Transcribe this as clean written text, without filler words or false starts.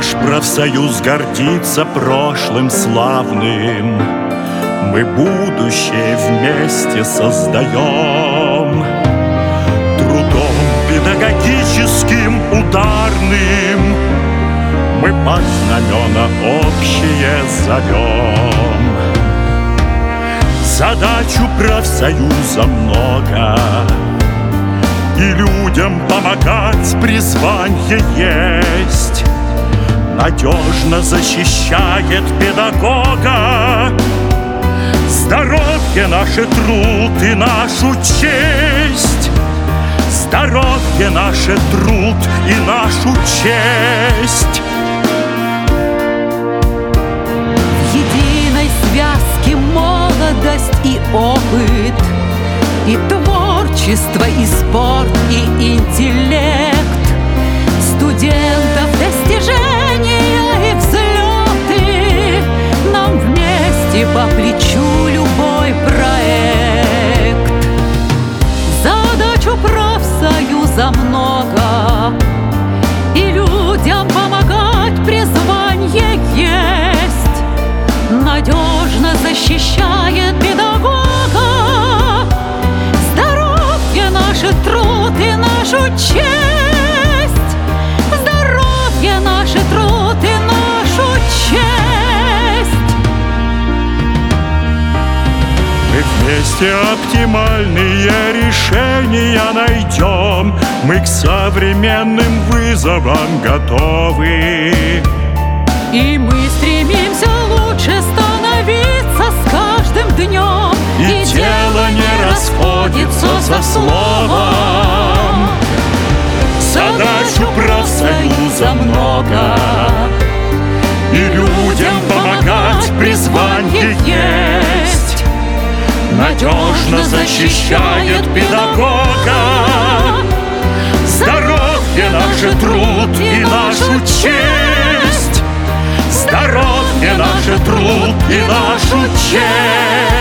Наш профсоюз гордится прошлым славным, мы будущее вместе создаем. Трудом педагогическим ударным мы под знамена общее зовем. Задачу профсоюза много, и людям помогать призвание есть. Надежно защищает педагога здоровье, наше труд и нашу честь. Здоровье, наше труд и нашу честь. В единой связке молодость и опыт, и творчество, и спорт, и интеллект. Студентов достижения и взлеты, нам вместе по плечу любой проект. Задачу профсоюза много, и людям помогать призвание есть. Надежно защищает педагога здоровье, наше труд и нашу честь. Здоровье, наше труд и нашу честь. Мы вместе оптимальные решения найдем, мы к современным вызовам готовы. И мы стремимся лучше становиться с каждым днем, и дело не расходится со словом. Задачу профсоюза много, и людям помогать призвание есть. Надежно защищает педагога здоровье, наше труд и нашу честь. Здоровье, наше труд и нашу честь.